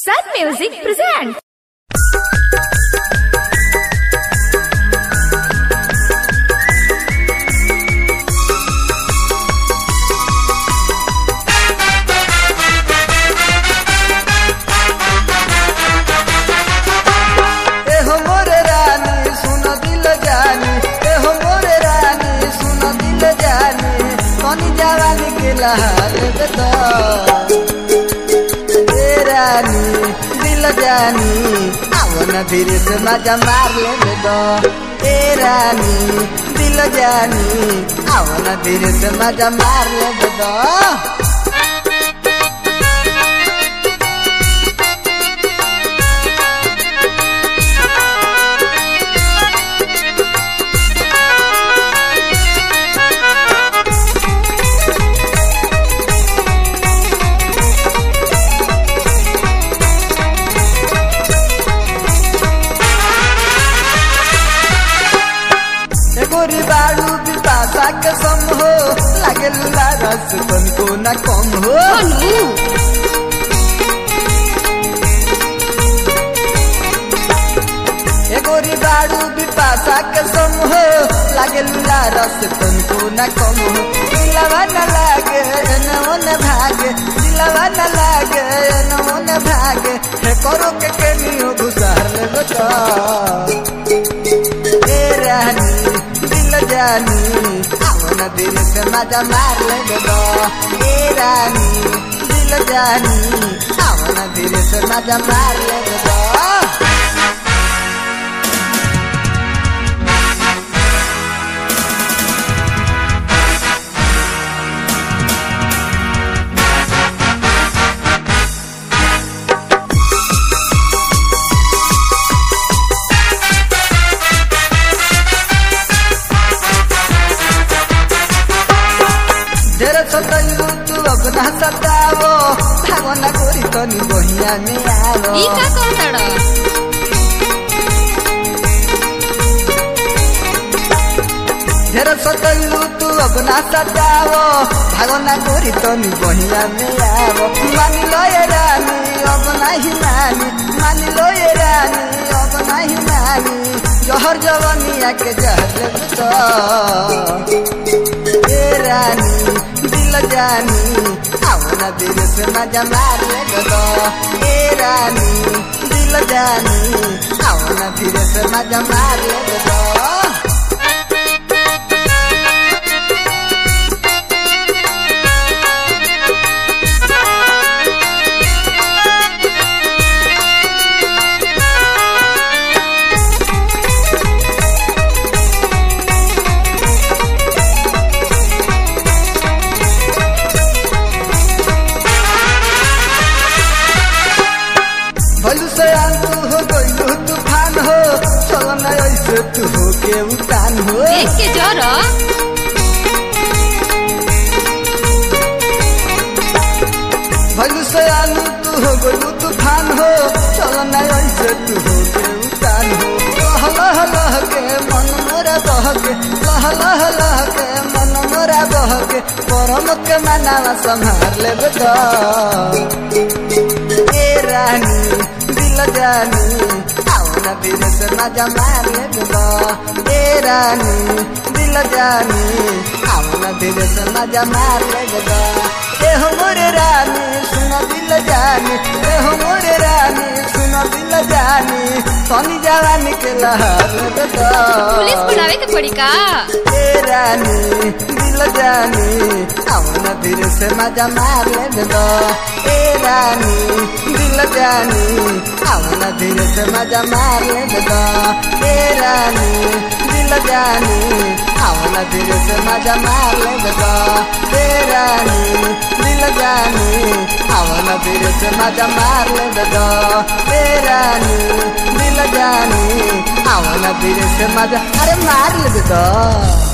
Sun Music presents. दिल जानी आवना धीरे से मजा मार ले दो ए रानी दिल जानी आवना धीरे से मजा मार ले दो गोरी बाड़ू पिपासा के सम हो लागे रस तनको न कम हो गोरी बाड़ू पिपासा के सम हो लागे रस तनको न कम हो दिलवा न लागे न भागे दिलवा न लागे न भागे हे करो के केनियो गुजार ले बता ए रानी जानी आवना दिल से मजा मार ले दो ए रानी दिल जानी आवना दिल से मजा मार ले दो सतलू तू अब ना सतावो भावना गोरी तनी बहिया में आवो ई का कहतड़ ढेर सतलू तू अब ना सतावो भावना गोरी तनी बहिया में आवो मान लो ये रानी अब नहीं मानी मान लो ये रानी अब नहीं मानी जहर जवानिया के जहर तो ए रानी दिल जानी आवना दिल से मजा मार ले दो ए रानी दिल जानी आवना दिल से मजा मार ले दो भलू से तू हो गइलू तूफान हो चल न ऐसे तू हो के उतान हो देख के जरा भलू से तू हो गइलू तूफान हो चल न ऐसे तू हो के उतान हो लह लह के मन मोरा बह के लह के मन मोरा बह के परम के मनावा संभाल ले बता ए रानी दिल जानी आवना दिल से मजा मार ले दो ए रानी दिल जानी आवना दिल से मजा मार ले दो ए हो मोरे रानी सुनो दिल जानी ए हो मोरे रानी सुनो दिल जानी तनी जवानी के लहर ले दो पुलिस बुलावे के पड़ी का ए रानी दिल जानी आवना दिल से मजा मार ले दो ए रानी दिल जानी आवना दिल से मजा मार ले दो ए रानी दिल जानी आवना दिल से मजा मार ले दो ए रानी दिल जानी आवना दिल से मजा मार ले दो ए रानी दिल जानी आवना दिल से मजा अरे मार ले दो